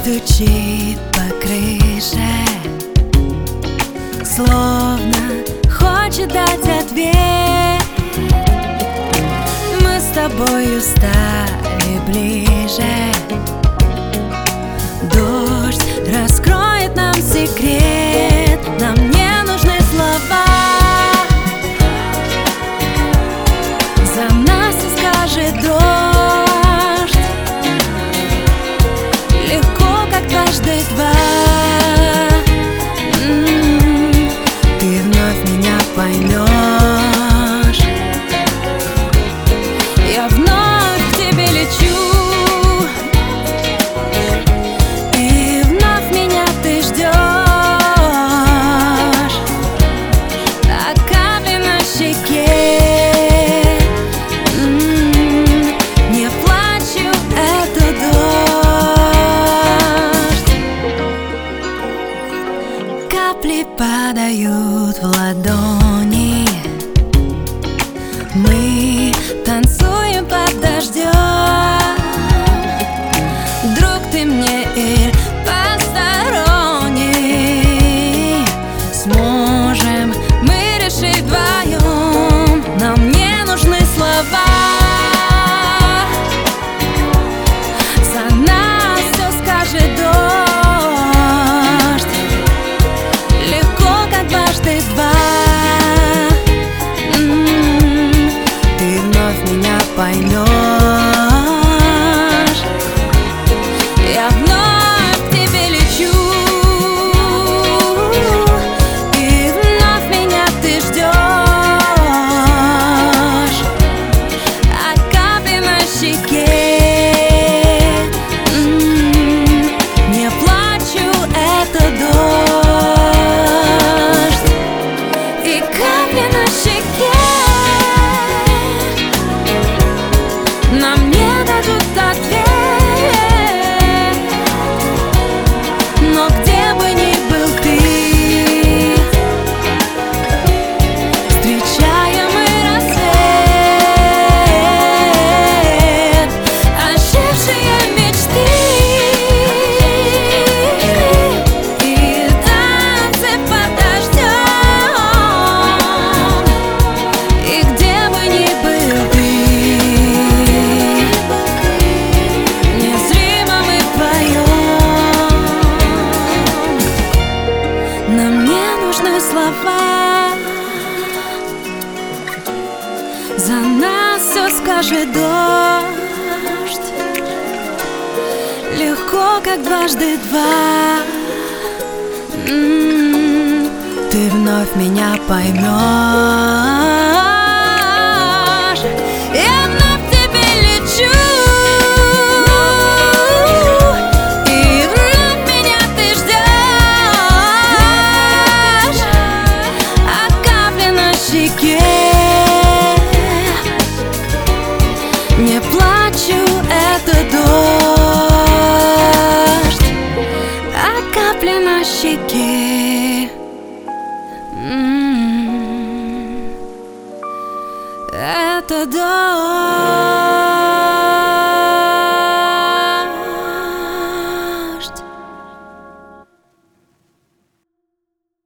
стучит по крыше, словно хочет дать ответ. Мы с тобою стали ближе. Дождь раскроет нам секрет. Нам не нужны слова. За нас и скажет дождь. Легко, как дважды два. Ты вновь меня поймешь. Я вновь к тебе лечу. И вновь меня ты ждешь. А капли на щеке. Не плачу, это дождь. Капли падают в ладони. Мы танцуем под дождем. Друг ты мне или посторонний, сможем мы решить вдвоем. Нам не нужны слова. За нас все скажет дождь. Легко, как дважды два. Ты вновь меня поймешь. Я вновь к тебе лечу. И вновь меня ты ждешь. А капли на щеке. Не плачу, это дождь. И капли на щеке нам не дадут ответ. Но где бы ни был ты, встречаем мы рассвет. Ожившие мечты и танцы под дождем. И где бы ни был ты, незримо мы вдвоем. Нам не нужны слова. За нас все скажет дождь. Легко, как дважды два. Ты вновь меня поймешь. Я вновь к тебе лечу. И вновь меня ты ждешь. А капли на щеке. Не плачу, это дождь. А капли на щеке. Это дождь.